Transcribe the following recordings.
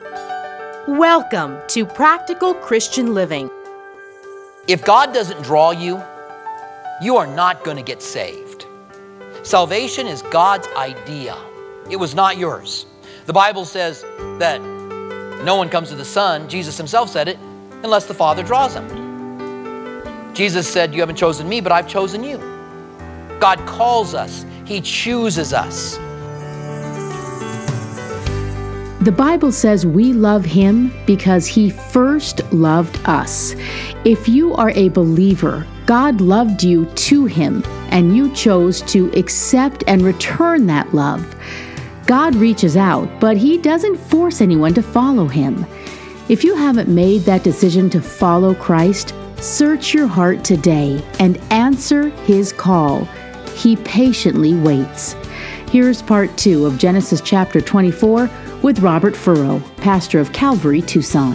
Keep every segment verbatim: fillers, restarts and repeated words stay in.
Welcome to Practical Christian Living. If God doesn't draw you, you are not going to get saved. Salvation is God's idea. It was not yours. The Bible says that no one comes to the Son, Jesus himself said it, unless the Father draws him. Jesus said, you haven't chosen me, but I've chosen you. God calls us. He chooses us. The Bible says we love Him because He first loved us. If you are a believer, God loved you to Him, and you chose to accept and return that love. God reaches out, but He doesn't force anyone to follow Him. If you haven't made that decision to follow Christ, search your heart today and answer His call. He patiently waits. Here's part two of Genesis chapter twenty-four with Robert Furrow, pastor of Calvary, Tucson.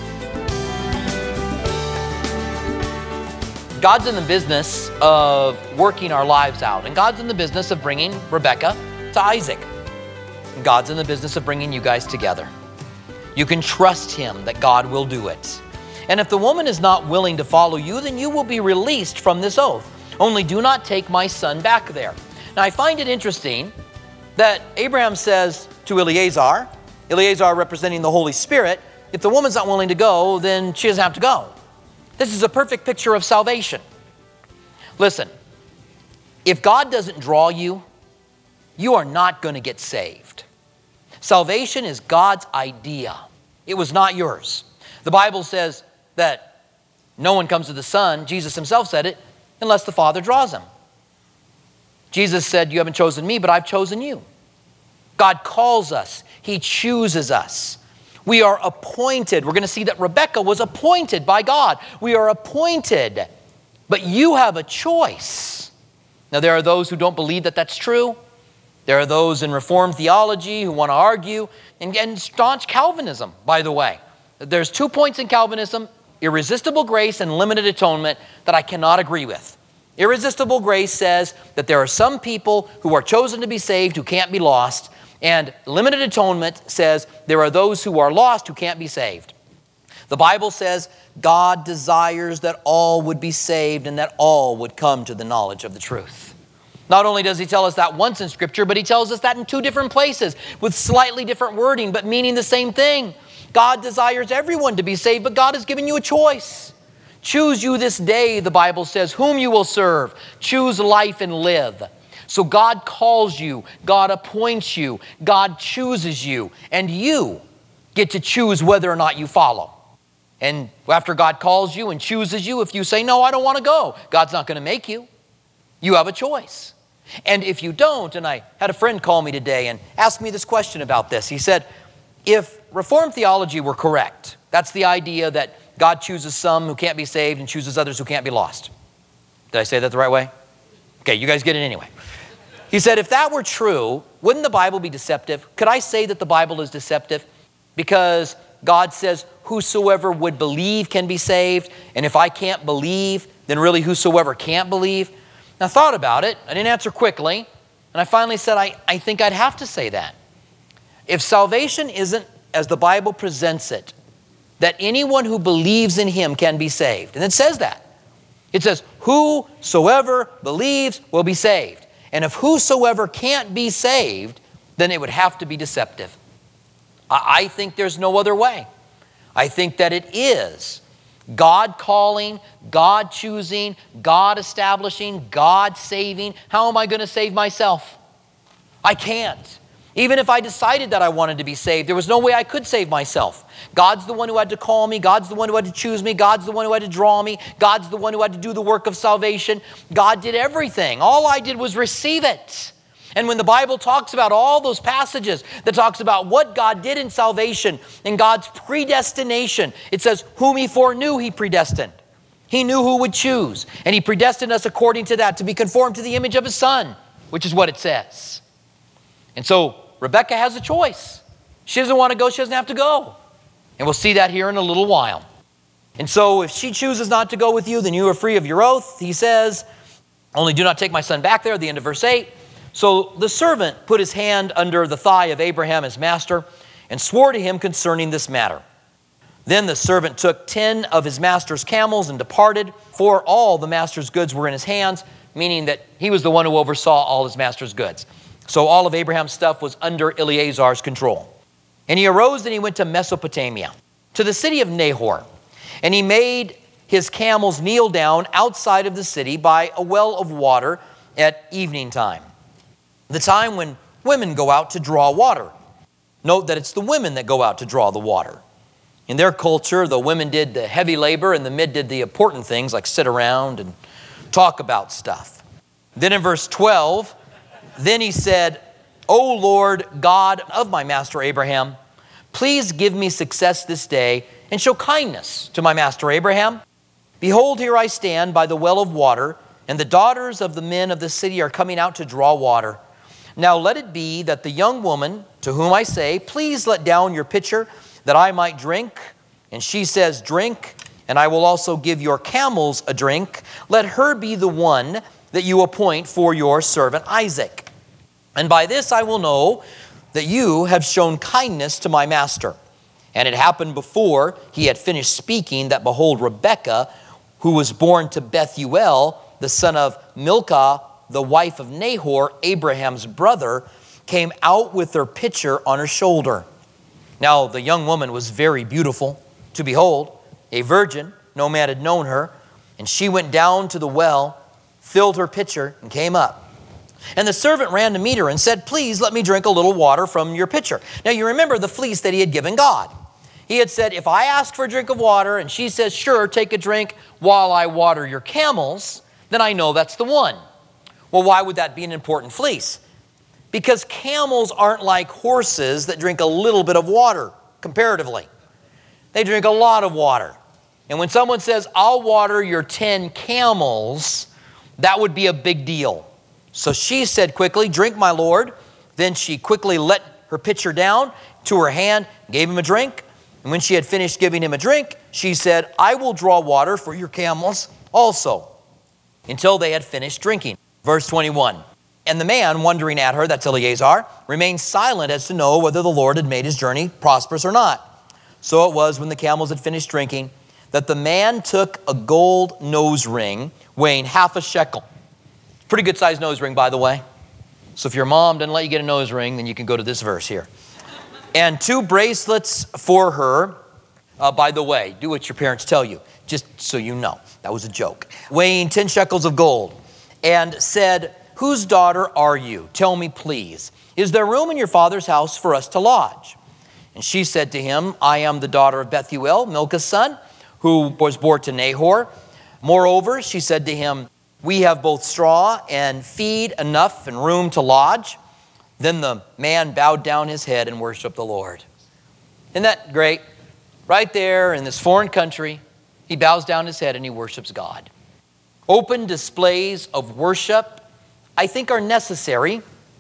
God's in the business of working our lives out, and God's in the business of bringing Rebecca to Isaac. And God's in the business of bringing you guys together. You can trust Him that God will do it. And if the woman is not willing to follow you, then you will be released from this oath. Only do not take my son back there. Now I find it interesting that Abraham says to Eliezer, Eliezer representing the Holy Spirit, if the woman's not willing to go, then she doesn't have to go. This is a perfect picture of salvation. Listen, if God doesn't draw you, you are not going to get saved. Salvation is God's idea. It was not yours. The Bible says that no one comes to the Son, Jesus himself said it, unless the Father draws him. Jesus said, you haven't chosen me, but I've chosen you. God calls us. He chooses us. We are appointed. We're going to see that Rebecca was appointed by God. We are appointed, but you have a choice. Now, there are those who don't believe that that's true. There are those in Reformed theology who want to argue, and, and staunch Calvinism, by the way. There's two points in Calvinism, irresistible grace and limited atonement, that I cannot agree with. Irresistible grace says that there are some people who are chosen to be saved who can't be lost, and limited atonement says there are those who are lost who can't be saved. The Bible says God desires that all would be saved and that all would come to the knowledge of the truth. Not only does He tell us that once in Scripture, but He tells us that in two different places with slightly different wording, but meaning the same thing. God desires everyone to be saved, but God has given you a choice. Choose you this day, the Bible says, whom you will serve. Choose life and live. So God calls you, God appoints you, God chooses you, and you get to choose whether or not you follow. And after God calls you and chooses you, if you say, no, I don't want to go, God's not going to make you. You have a choice. And if you don't, and I had a friend call me today and ask me this question about this. He said, if Reformed theology were correct, that's the idea that God chooses some who can't be saved and chooses others who can't be lost. Did I say that the right way? Okay, you guys get it anyway. He said, if that were true, wouldn't the Bible be deceptive? Could I say that the Bible is deceptive? Because God says, whosoever would believe can be saved. And if I can't believe, then really whosoever can't believe. And I thought about it. I didn't answer quickly. And I finally said, I, I think I'd have to say that. If salvation isn't as the Bible presents it, that anyone who believes in Him can be saved. And it says that. It says, whosoever believes will be saved. And if whosoever can't be saved, then it would have to be deceptive. I, I think there's no other way. I think that it is God calling, God choosing, God establishing, God saving. How am I going to save myself? I can't. Even if I decided that I wanted to be saved, there was no way I could save myself. God's the one who had to call me. God's the one who had to choose me. God's the one who had to draw me. God's the one who had to do the work of salvation. God did everything. All I did was receive it. And when the Bible talks about all those passages that talks about what God did in salvation and God's predestination, it says, whom He foreknew, He predestined. He knew who would choose. And He predestined us according to that, to be conformed to the image of His Son, which is what it says. And so Rebecca has a choice. She doesn't want to go, she doesn't have to go. And we'll see that here in a little while. And so if she chooses not to go with you, then you are free of your oath. He says, only do not take my son back there, the end of verse eight. So the servant put his hand under the thigh of Abraham, his master, and swore to him concerning this matter. Then the servant took ten of his master's camels and departed, for all the master's goods were in his hands, meaning that he was the one who oversaw all his master's goods. So all of Abraham's stuff was under Eleazar's control. And he arose and he went to Mesopotamia, to the city of Nahor. And he made his camels kneel down outside of the city by a well of water at evening time, the time when women go out to draw water. Note that it's the women that go out to draw the water. In their culture, the women did the heavy labor and the men did the important things like sit around and talk about stuff. Then in verse twelve, then he said, O Lord God of my master Abraham, please give me success this day and show kindness to my master Abraham. Behold, here I stand by the well of water, and the daughters of the men of the city are coming out to draw water. Now let it be that the young woman to whom I say, please let down your pitcher that I might drink, and she says, drink, and I will also give your camels a drink. Let her be the one that you appoint for your servant Isaac. And by this I will know that you have shown kindness to my master. And it happened before he had finished speaking that, behold, Rebekah, who was born to Bethuel, the son of Milcah, the wife of Nahor, Abraham's brother, came out with her pitcher on her shoulder. Now the young woman was very beautiful to behold, a virgin, no man had known her. And she went down to the well, filled her pitcher, and came up. And the servant ran to meet her and said, please let me drink a little water from your pitcher. Now you remember the fleece that he had given God. He had said, if I ask for a drink of water and she says, sure, take a drink while I water your camels, then I know that's the one. Well, why would that be an important fleece? Because camels aren't like horses that drink a little bit of water, comparatively. They drink a lot of water. And when someone says, I'll water your ten camels, that would be a big deal. So she said quickly, drink, my lord. Then she quickly let her pitcher down to her hand, gave him a drink. And when she had finished giving him a drink, she said, I will draw water for your camels also, until they had finished drinking. Verse twenty-one, and the man wondering at her, that's Eleazar, remained silent as to know whether the Lord had made his journey prosperous or not. So it was when the camels had finished drinking that the man took a gold nose ring weighing half a shekel. Pretty good sized nose ring, by the way. So if your mom didn't let you get a nose ring, then you can go to this verse here. And two bracelets for her. Uh, by the way, do what your parents tell you, just so you know. That was a joke. Weighing ten shekels of gold. And said, whose daughter are you? Tell me, please. Is there room in your father's house for us to lodge? And she said to him, I am the daughter of Bethuel, Milcah's son, who was born to Nahor. Moreover, she said to him, we have both straw and feed enough and room to lodge. Then the man bowed down his head and worshiped the Lord. Isn't that great? Right there in this foreign country, he bows down his head and he worships God. Open displays of worship, I think, are necessary.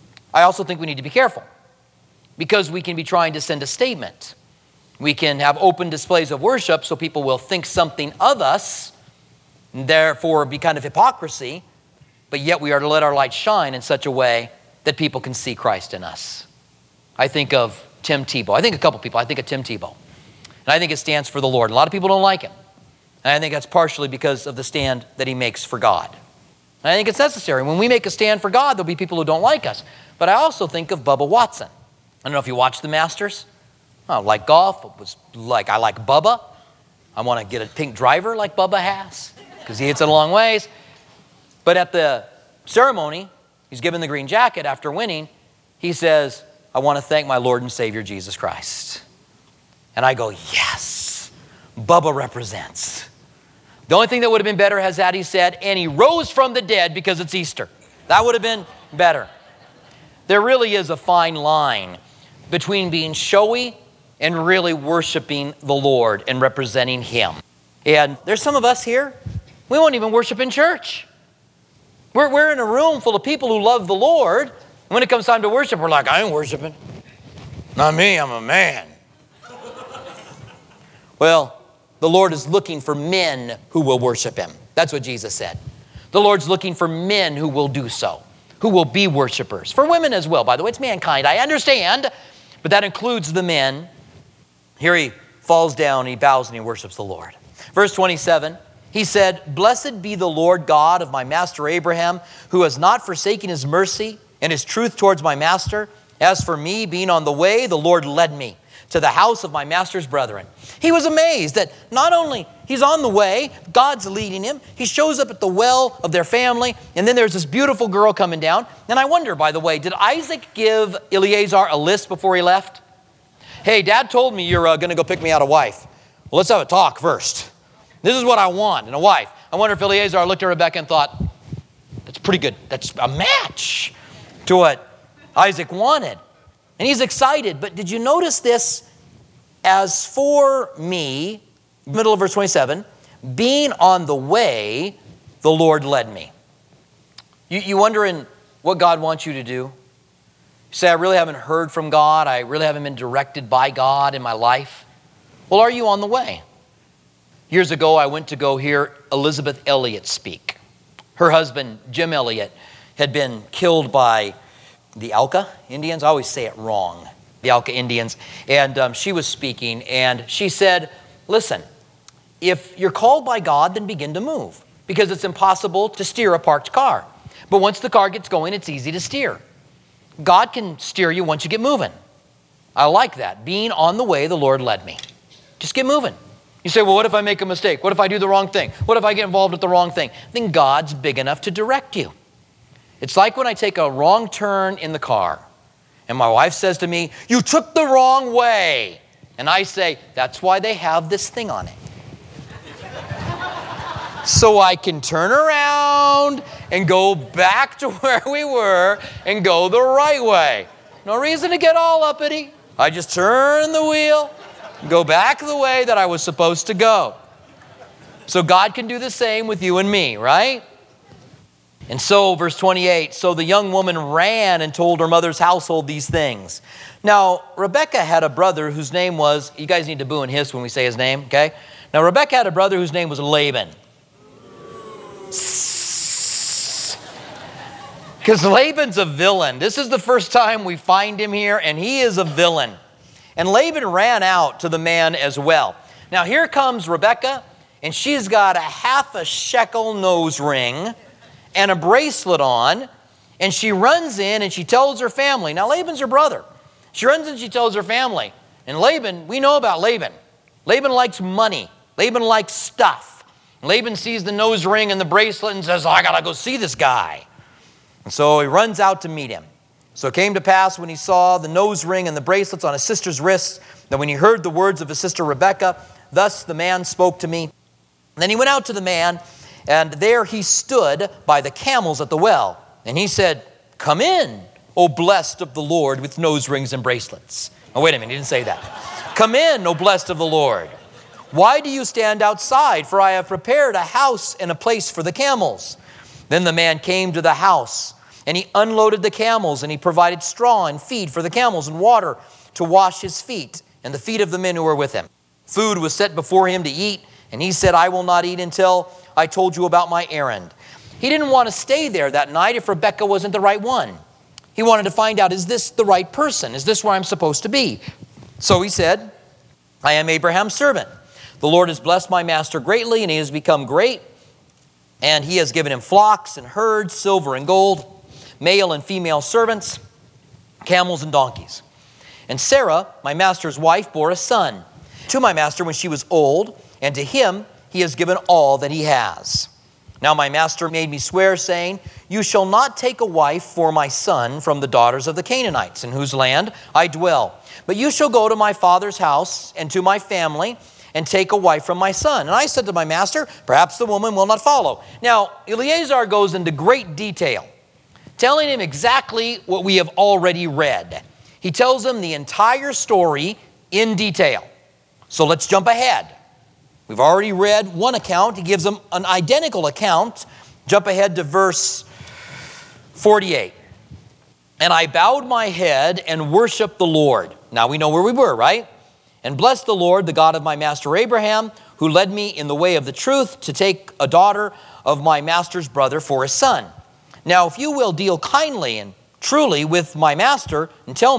I also think we need to be careful, because we can be trying to send a statement. We can have open displays of worship so people will think something of us, and therefore be kind of hypocrisy, but yet we are to let our light shine in such a way that people can see Christ in us. I think of Tim Tebow. I think a couple people. I think of Tim Tebow. And I think it stands for the Lord. A lot of people don't like him. And I think that's partially because of the stand that he makes for God. And I think it's necessary. When we make a stand for God, there'll be people who don't like us. But I also think of Bubba Watson. I don't know if you watch the Masters. I like golf. It was like I like Bubba. I want to get a pink driver like Bubba has, because he hits it a long ways. But at the ceremony, he's given the green jacket after winning. He says, I want to thank my Lord and Savior, Jesus Christ. And I go, yes, Bubba represents. The only thing that would have been better has that he said, and he rose from the dead because it's Easter. That would have been better. There really is a fine line between being showy and really worshiping the Lord and representing Him. And there's some of us here, we won't even worship in church. We're, we're in a room full of people who love the Lord. And when it comes time to worship, we're like, I ain't worshiping. Not me, I'm a man. Well, the Lord is looking for men who will worship Him. That's what Jesus said. The Lord's looking for men who will do so, who will be worshipers. For women as well, by the way, it's mankind, I understand. but that includes the men. Here he falls down, he bows, and he worships the Lord. Verse twenty-seven, he said, "Blessed be the Lord God of my master Abraham, who has not forsaken his mercy and his truth towards my master. As for me, being on the way, the Lord led me to the house of my master's brethren." He was amazed that not only he's on the way, God's leading him. He shows up at the well of their family, and then there's this beautiful girl coming down. And I wonder, by the way, did Isaac give Eliezer a list before he left? Hey, Dad told me you're uh, going to go pick me out a wife. Well, let's have a talk first. This is what I want in a wife. I wonder if Eliezer looked at Rebekah and thought, that's pretty good. That's a match to what Isaac wanted. And he's excited. But did you notice this? As for me, middle of verse twenty-seven, being on the way, the Lord led me. You, you wondering what God wants you to do? You say, I really haven't heard from God. I really haven't been directed by God in my life. Well, are you on the way? Years ago, I went to go hear Elizabeth Elliot speak. Her husband, Jim Elliot, had been killed by the Auca Indians. I always say it wrong. The Auca Indians. And um, she was speaking, and she said, listen, if you're called by God, then begin to move, because it's impossible to steer a parked car. But once the car gets going, it's easy to steer. God can steer you once you get moving. I like that. Being on the way, the Lord led me. Just get moving. You say, well, what if I make a mistake? What if I do the wrong thing? What if I get involved with the wrong thing? Then God's big enough to direct you. It's like when I take a wrong turn in the car, and my wife says to me, you took the wrong way. And I say, that's why they have this thing on it. So I can turn around and go back to where we were and go the right way. No reason to get all uppity. I just turn the wheel, go back the way that I was supposed to go. So God can do the same with you and me, right? And so, verse twenty-eight, so the young woman ran and told her mother's household these things. Now, Rebekah had a brother whose name was, you guys need to boo and hiss when we say his name, okay? Now, Rebekah had a brother whose name was Laban. Because Laban's a villain. This is the first time we find him here, and he is a villain. And Laban ran out to the man as well. Now, here comes Rebekah, and she's got a half a shekel nose ring and a bracelet on, and she runs in and she tells her family. Now, Laban's her brother. She runs in and she tells her family. And Laban, we know about Laban. Laban likes money. Laban likes stuff. Laban sees the nose ring and the bracelet and says, oh, I got to go see this guy. And so he runs out to meet him. So it came to pass when he saw the nose ring and the bracelets on his sister's wrists, that when he heard the words of his sister Rebekah, thus the man spoke to me. And then he went out to the man, and there he stood by the camels at the well. And he said, come in, O blessed of the Lord, with nose rings and bracelets. Oh, wait a minute, he didn't say that. Come in, O blessed of the Lord. Why do you stand outside? For I have prepared a house and a place for the camels. Then the man came to the house, and he unloaded the camels, and he provided straw and feed for the camels and water to wash his feet and the feet of the men who were with him. Food was set before him to eat, and he said, I will not eat until I told you about my errand. He didn't want to stay there that night if Rebekah wasn't the right one. He wanted to find out, is this the right person? Is this where I'm supposed to be? So he said, I am Abraham's servant. The Lord has blessed my master greatly, and he has become great. And he has given him flocks and herds, silver and gold, male and female servants, camels and donkeys. And Sarah, my master's wife, bore a son to my master when she was old, and to him he has given all that he has. Now my master made me swear, saying, you shall not take a wife for my son from the daughters of the Canaanites, in whose land I dwell. But you shall go to my father's house and to my family, and take a wife from my son. And I said to my master, perhaps the woman will not follow. Now, Eliezer goes into great detail, telling him exactly what we have already read. He tells him the entire story in detail. So let's jump ahead. We've already read one account. He gives them an identical account. Jump ahead to verse forty-eight. And I bowed my head and worshiped the Lord. Now we know where we were, right? And blessed the Lord, the God of my master Abraham, who led me in the way of the truth to take a daughter of my master's brother for a son. Now, if you will deal kindly and truly with my master and tell me,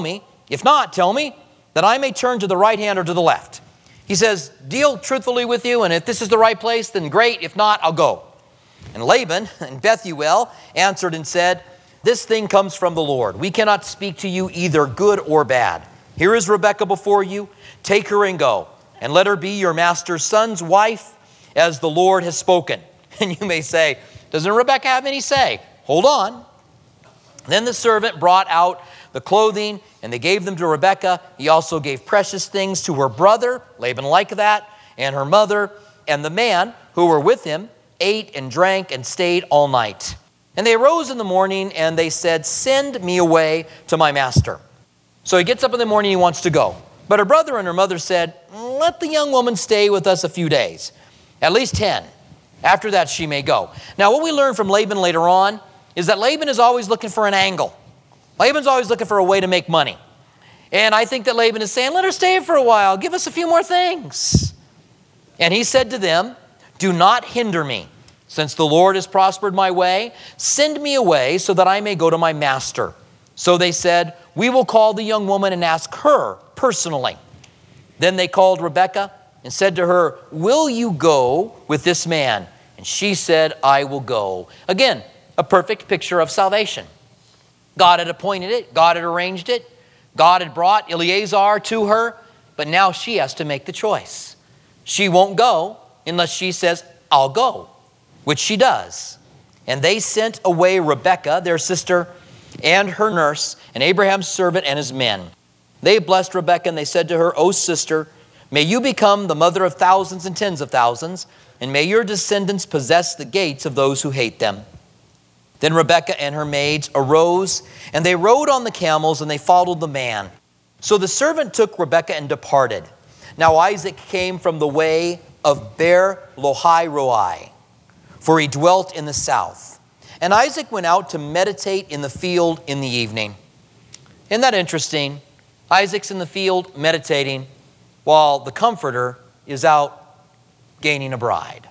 If not, tell me, that I may turn to the right hand or to the left. He says, deal truthfully with you, and if this is the right place, then great. If not, I'll go. And Laban and Bethuel answered and said, this thing comes from the Lord. We cannot speak to you either good or bad. Here is Rebekah before you. Take her and go, and let her be your master's son's wife, as the Lord has spoken. And you may say, doesn't Rebekah have any say? Hold on. Then the servant brought out the clothing, and they gave them to Rebekah. He also gave precious things to her brother, Laban liked that, and her mother, and the man who were with him ate and drank and stayed all night. And they arose in the morning, and they said, send me away to my master. So he gets up in the morning, he wants to go. But her brother and her mother said, let the young woman stay with us a few days, at least ten. After that, she may go. Now, what we learn from Laban later on is that Laban is always looking for an angle. Laban's always looking for a way to make money. And I think that Laban is saying, let her stay for a while. Give us a few more things. And he said to them, do not hinder me. Since the Lord has prospered my way, send me away so that I may go to my master. So they said, we will call the young woman and ask her personally. Then they called Rebekah and said to her, will you go with this man? And she said, I will go. Again, a perfect picture of salvation. God had appointed it. God had arranged it. God had brought Eleazar to her, but now she has to make the choice. She won't go unless she says, I'll go, which she does. And they sent away Rebekah, their sister, and her nurse, and Abraham's servant and his men. They blessed Rebekah, and they said to her, O sister, may you become the mother of thousands and tens of thousands, and may your descendants possess the gates of those who hate them. Then Rebekah and her maids arose, and they rode on the camels, and they followed the man. So the servant took Rebekah and departed. Now Isaac came from the way of Beer-lahai-roi, for he dwelt in the south. And Isaac went out to meditate in the field in the evening. Isn't that interesting? Isaac's in the field meditating, while the comforter is out gaining a bride.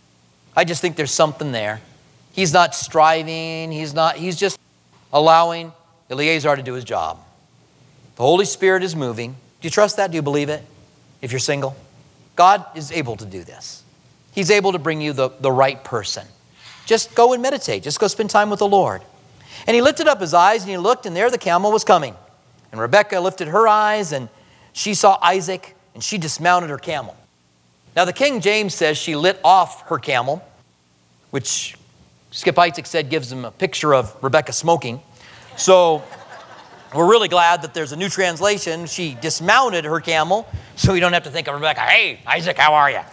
I just think there's something there. He's not striving. He's not, he's just allowing Eleazar to do his job. The Holy Spirit is moving. Do you trust that? Do you believe it? If you're single, God is able to do this. He's able to bring you the, the right person. Just go and meditate. Just go spend time with the Lord. And he lifted up his eyes and he looked, and there the camel was coming. And Rebekah lifted her eyes and she saw Isaac, and she dismounted her camel. Now the King James says she lit off her camel, which Skip Heitzig said gives him a picture of Rebekah smoking. So we're really glad that there's a new translation. She dismounted her camel, so we don't have to think of Rebekah, hey, Isaac, how are you?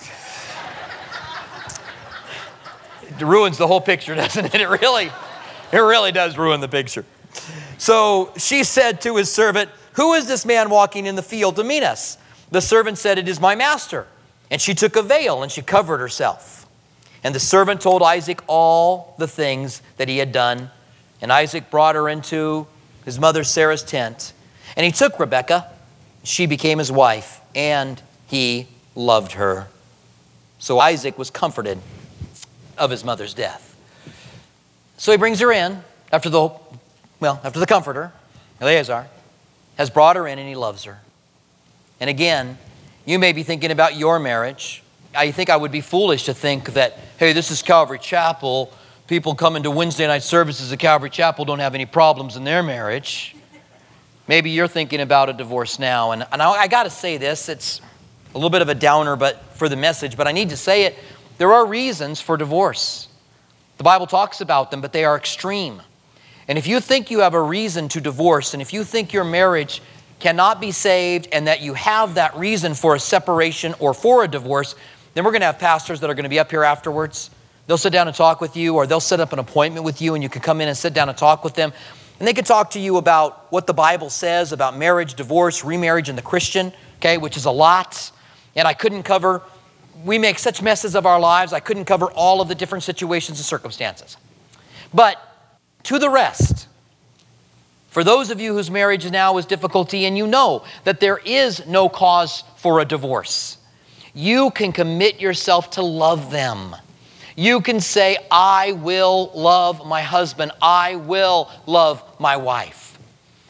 It ruins the whole picture, doesn't it? It really, it really does ruin the picture. So she said to his servant, who is this man walking in the field to meet us? The servant said, it is my master. And she took a veil and she covered herself. And the servant told Isaac all the things that he had done. And Isaac brought her into his mother Sarah's tent. And he took Rebekah. She became his wife, and he loved her. So Isaac was comforted of his mother's death. So he brings her in after the, well, after the comforter, Eleazar, has brought her in, and he loves her. And again, you may be thinking about your marriage. I think I would be foolish to think that, hey, this is Calvary Chapel. People coming to Wednesday night services at Calvary Chapel don't have any problems in their marriage. Maybe you're thinking about a divorce now. And, and I, I got to say this. It's a little bit of a downer but for the message, but I need to say it. There are reasons for divorce. The Bible talks about them, but they are extreme. And if you think you have a reason to divorce, and if you think your marriage cannot be saved and that you have that reason for a separation or for a divorce, then we're going to have pastors that are going to be up here afterwards. They'll sit down and talk with you, or they'll set up an appointment with you, and you can come in and sit down and talk with them. And they can talk to you about what the Bible says about marriage, divorce, remarriage, and the Christian, okay, which is a lot. And I couldn't cover, we make such messes of our lives, I couldn't cover all of the different situations and circumstances. But to the rest, for those of you whose marriage now is difficulty and you know that there is no cause for a divorce, you can commit yourself to love them. You can say, I will love my husband. I will love my wife.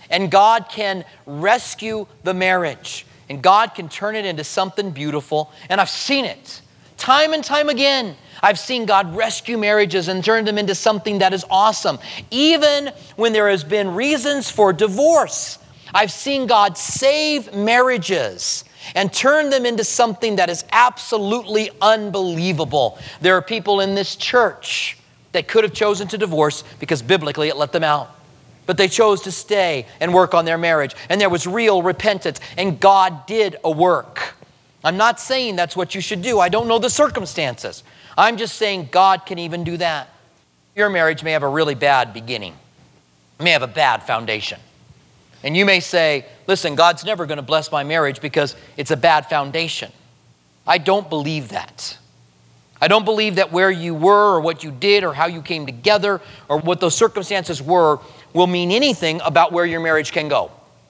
And God can rescue the marriage. And God can turn it into something beautiful. And I've seen it time and time again. I've seen God rescue marriages and turn them into something that is awesome. Even when there has been reasons for divorce, I've seen God save marriages and turn them into something that is absolutely unbelievable. There are people in this church that could have chosen to divorce because biblically it let them out. But they chose to stay and work on their marriage. And there was real repentance. And God did a work. I'm not saying that's what you should do. I don't know the circumstances. I'm just saying God can even do that. Your marriage may have a really bad beginning. It may have a bad foundation. And you may say, listen, God's never going to bless my marriage because it's a bad foundation. I don't believe that. I don't believe that where you were or what you did or how you came together or what those circumstances were will mean anything about where your marriage can go.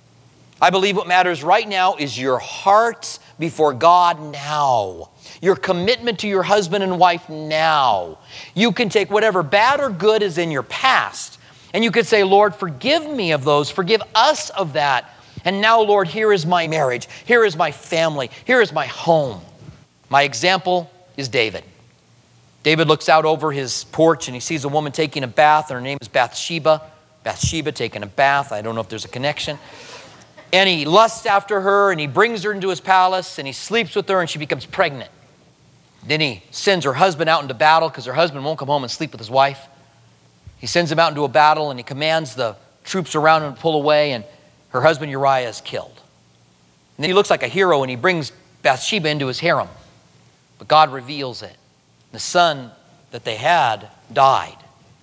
I believe what matters right now is your heart before God now. Your commitment to your husband and wife now. You can take whatever bad or good is in your past and you could say, Lord, forgive me of those. Forgive us of that. And now, Lord, here is my marriage. Here is my family. Here is my home. My example is David. David looks out over his porch and he sees a woman taking a bath, and her name is Bathsheba. Bathsheba taking a bath. I don't know if there's a connection. And he lusts after her and he brings her into his palace and he sleeps with her and she becomes pregnant. Then he sends her husband out into battle because her husband won't come home and sleep with his wife. He sends him out into a battle and he commands the troops around him to pull away, and her husband Uriah is killed. And then he looks like a hero and he brings Bathsheba into his harem. But God reveals it. The son that they had died.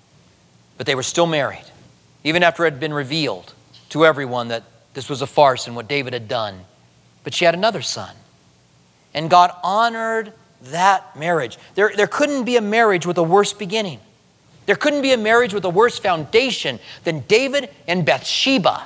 But they were still married. Even after it had been revealed to everyone that this was a farce and what David had done. But she had another son. And God honored that marriage. There, there couldn't be a marriage with a worse beginning. There couldn't be a marriage with a worse foundation than David and Bathsheba.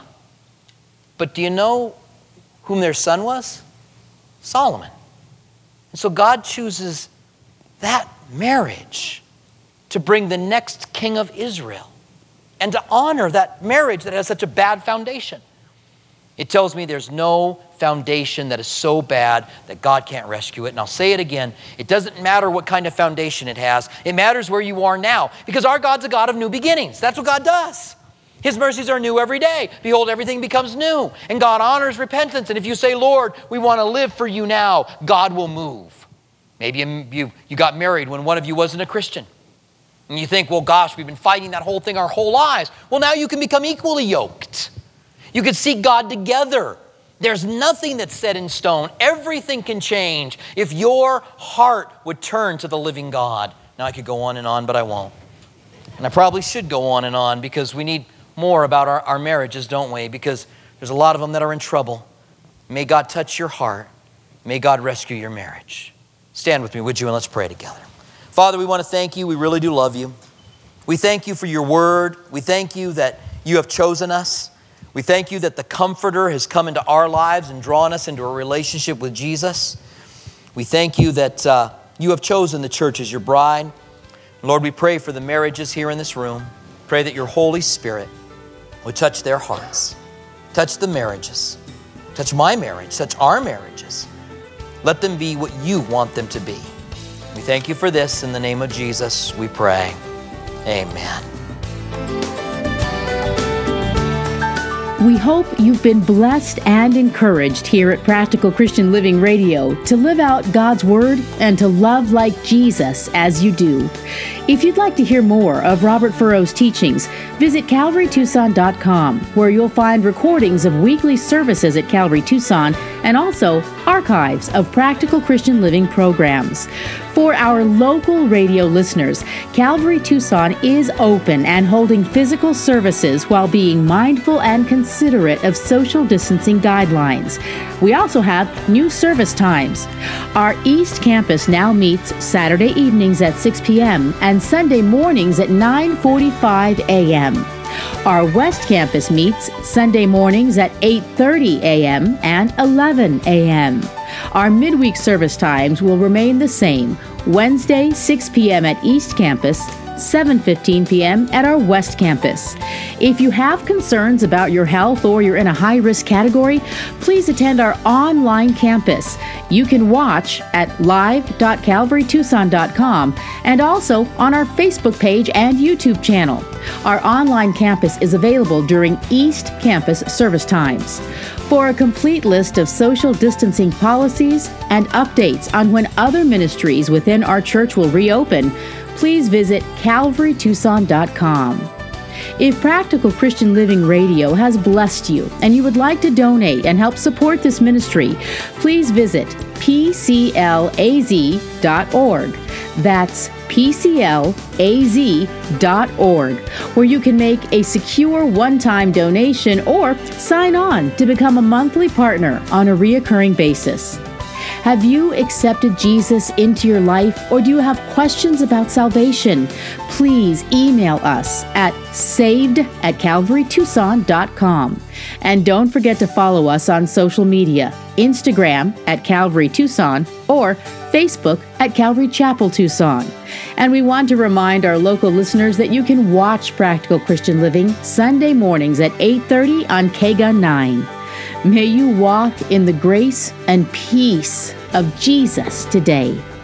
But do you know whom their son was? Solomon. And so God chooses that marriage to bring the next king of Israel and to honor that marriage that has such a bad foundation. It tells me there's no foundation that is so bad that God can't rescue it. And I'll say it again. It doesn't matter what kind of foundation it has. It matters where you are now, because our God's a God of new beginnings. That's what God does. His mercies are new every day. Behold, everything becomes new. And God honors repentance. And if you say, Lord, we want to live for you now, God will move. Maybe you, you, you got married when one of you wasn't a Christian. And you think, well, gosh, we've been fighting that whole thing our whole lives. Well, now you can become equally yoked. You can seek God together. There's nothing that's set in stone. Everything can change if your heart would turn to the living God. Now, I could go on and on, but I won't. And I probably should go on and on, because we need more about our, our marriages, don't we? Because there's a lot of them that are in trouble. May God touch your heart. May God rescue your marriage. Stand with me, would you, and let's pray together. Father, we want to thank you. We really do love you. We thank you for your word. We thank you that you have chosen us. We thank you that the Comforter has come into our lives and drawn us into a relationship with Jesus. We thank you that uh, you have chosen the church as your bride. Lord, we pray for the marriages here in this room. Pray that your Holy Spirit would touch their hearts, touch the marriages, touch my marriage, touch our marriages. Let them be what you want them to be. We thank you for this. In the name of Jesus, we pray. Amen. We hope you've been blessed and encouraged here at Practical Christian Living Radio to live out God's Word and to love like Jesus as you do. If you'd like to hear more of Robert Furrow's teachings, visit Calvary Tucson dot com, where you'll find recordings of weekly services at Calvary Tucson and also archives of Practical Christian Living programs. For our local radio listeners, Calvary Tucson is open and holding physical services while being mindful and considerate of social distancing guidelines. We also have new service times. Our East Campus now meets Saturday evenings at six p.m. and Sunday mornings at nine forty-five a.m. Our West Campus meets Sunday mornings at eight thirty a.m. and eleven a.m. Our midweek service times will remain the same. Wednesday, six p.m. at East Campus, seven fifteen p.m. at our West Campus. If you have concerns about your health or you're in a high-risk category, please attend our online campus. You can watch at live dot calvary tucson dot com and also on our Facebook page and YouTube channel. Our online campus is available during East Campus service times. For a complete list of social distancing policies and updates on when other ministries within our church will reopen, please visit calvary tucson dot com. If Practical Christian Living Radio has blessed you and you would like to donate and help support this ministry, please visit p c l a z dot org. That's p c l a z dot org, where you can make a secure one-time donation or sign on to become a monthly partner on a reoccurring basis. Have you accepted Jesus into your life, or do you have questions about salvation? Please email us at saved at calvary tucson dot com. And don't forget to follow us on social media, Instagram at Calvary Tucson or Facebook at Calvary Chapel Tucson. And we want to remind our local listeners that you can watch Practical Christian Living Sunday mornings at eight thirty on K G U N nine. May you walk in the grace and peace of Jesus today.